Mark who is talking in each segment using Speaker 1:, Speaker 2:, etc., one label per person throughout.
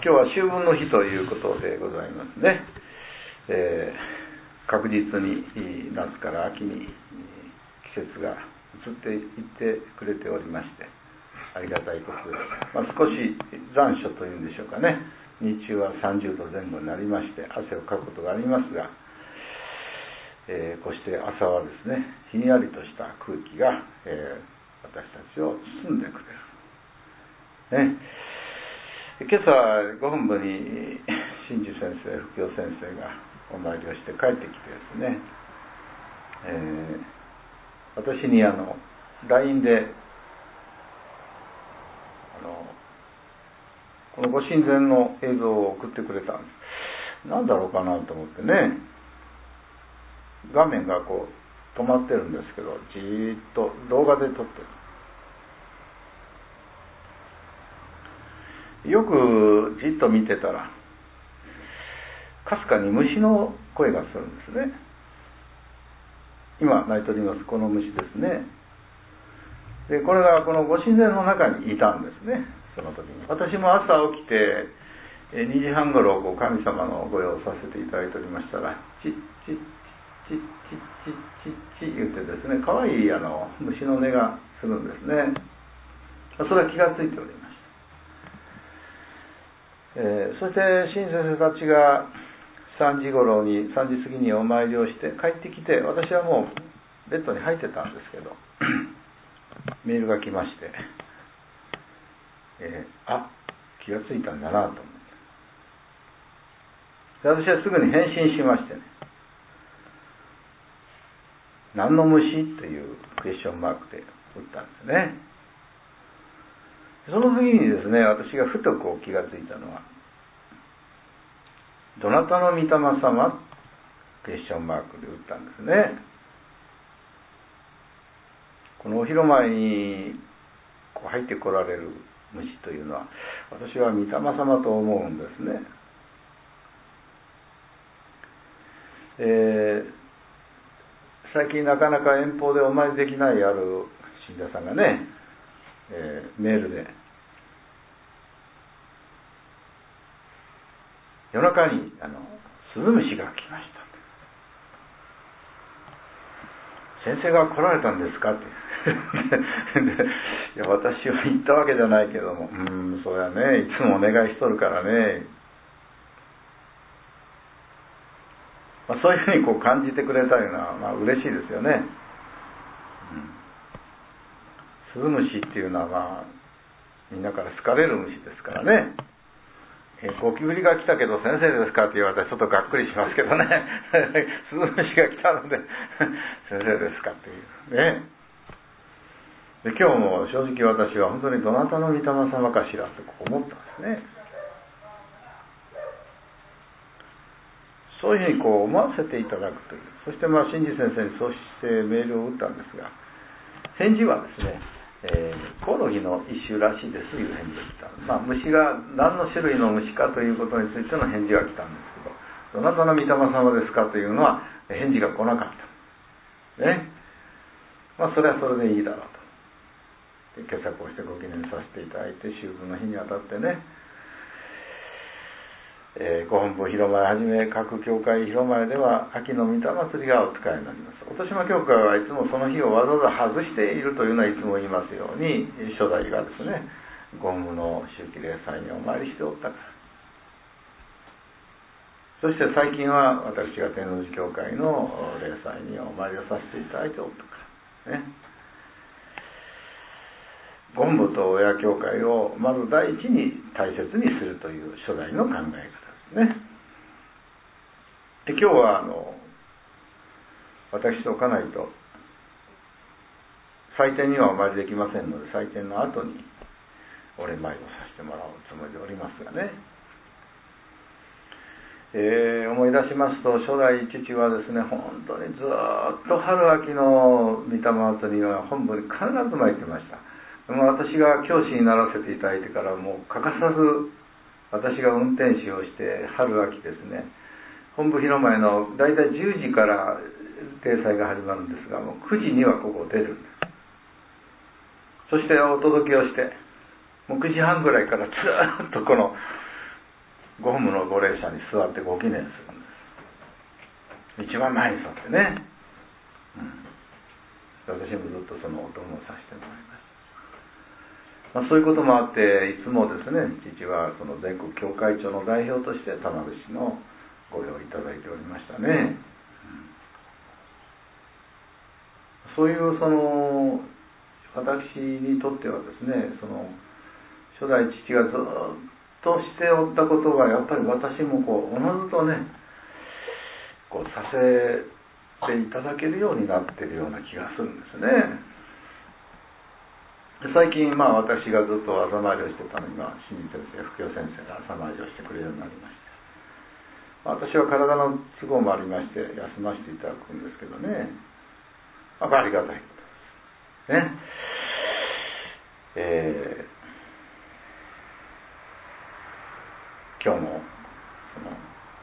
Speaker 1: 今日は秋分の日ということでございますね。確実に夏から秋に季節が移っていってくれておりまして、ありがたいことです。少し残暑というんでしょうかね。日中は30度前後になりまして汗をかくことがありますが、こうして朝はですね、ひんやりとした空気が、私たちを包んでくれる、ね。今朝ご本部に真珠先生、福教先生がお参りをして帰ってきてですね、私にLINE でこのご神前の映像を送ってくれたんです。何だろうかなと思ってね、画面がこう止まってるんですけど、じーっと動画で撮ってる。よくじっと見てたらかすかに虫の声がするんですね。今鳴いておりますこの虫ですね。でこれがこのご神前の中にいたんですね。その時に私も朝起きて2時半ごろ神様の御用をさせていただいておりましたら、チッチッチッチッチッチッチッ言ってですね、かわいい虫の音がするんですね。それは気がついておりました。そして新先生たちが3時過ぎにお参りをして帰ってきて、私はもうベッドに入ってたんですけどメールが来まして、気がついたんだなと思って、私はすぐに返信しましてね、何の虫というクエスチョンマークで打ったんですね。その次にですね、私がふと気がついたのは、どなたの御霊様クエスチョンマークで打ったんですね。このお広前に入ってこられる虫というのは、私は御霊様と思うんですね。最近なかなか遠方でお参りできないある信者さんがね、メールで夜中にスズムシが来ました、先生が来られたんですかっていや私は言ったわけじゃないけども、そうやね、いつもお願いしとるからね、そういうふうに感じてくれたいうのは、嬉しいですよね。スズムシっていうのは、みんなから好かれる虫ですからね。ゴキブリが来たけど先生ですかって言われたらちょっとがっくりしますけどねスズムシが来たので先生ですかっていうね。で今日も正直私は本当にどなたの御霊様かしらと思ったんですね。そういうふうに思わせていただくという。そして真珠先生にそうしてメールを打ったんですが、返事はですね、コオロギの一種らしいですという返事が来た。虫が何の種類の虫かということについての返事が来たんですけど、どなたの御霊様ですかというのは返事が来なかったね。それはそれでいいだろうと。で今朝こうしてご記念させていただいて、秋分の日にあたってね、ご本部広前はじめ各教会広前では秋の御霊祭りがお使いになります。音島教会はいつもその日をわざわざ外しているというのはいつも言いますように、初代がですね、ご本部の秋季礼祭にお参りしておったから。そして最近は私が天王寺教会の礼祭にお参りをさせていただいておったからね。ご本部と親教会をまず第一に大切にするという初代の考え方ですね。で今日は私と家内と祭典にはお参りできませんので、祭典の後にお礼参りをさせてもらうつもりでおりますがね、思い出しますと、初代父はですね、本当にずっと春秋の御霊祭りには本部に必ず参ってました。私が教師にならせていただいてからもう欠かさず私が運転手をして春秋ですね、本部広前のだいたい10時から礼祭が始まるんですが、もう9時にはここを出るんです。そしてお届けをして、もう9時半ぐらいからずっとこのご無のご霊者に座ってご記念するんです。一番前に座ってね、私もずっとそのお供をさせてもらいました。そういうこともあって、いつもですね、父はその全国教会長の代表として田辺市のご用意いただいておりましたね。そういうその私にとってはですね、その初代父がずっとしておったことがやっぱり私もこうおのずとね、こうさせていただけるようになっているような気がするんですね。最近私がずっと朝回りをしてたのに新先生、布教先生が朝回りをしてくれるようになりまして、私は体の都合もありまして休ませていただくんですけどね、ありがたいことですね。今日もその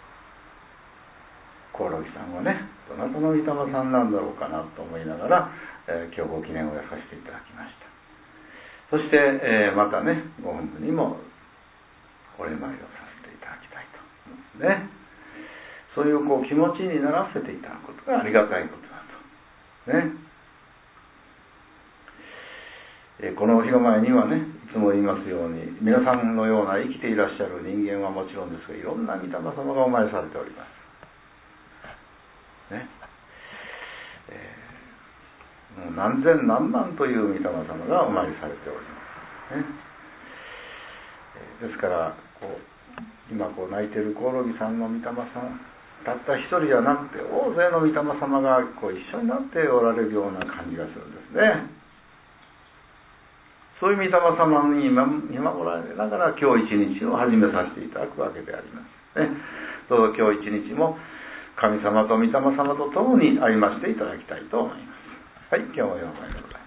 Speaker 1: コオロギさんはね、どなたの御霊さんなんだろうかなと思いながら、今日ご記念をやらさせていただきました。そして、またね、ご本部にもお礼参りをさせていただきたいと思うんですね。そういうこう気持ちにならせていただくことがありがたいことだと。ね。この広前にはね、いつも言いますように、皆さんのような生きていらっしゃる人間はもちろんですが、いろんな御霊様がお参りされております。ね。もう何千何万という御霊様がお参りされております。ね。ですから今泣いてるコオロギさんの御霊さん、たった一人じゃなくて大勢の御霊様が一緒になっておられるような感じがするんですね。そういう御霊様に見守られながら今日一日を始めさせていただくわけでありますね。どうぞ今日一日も神様と御霊様と共に歩ませていただきたいと思います。はい、今日もようございます。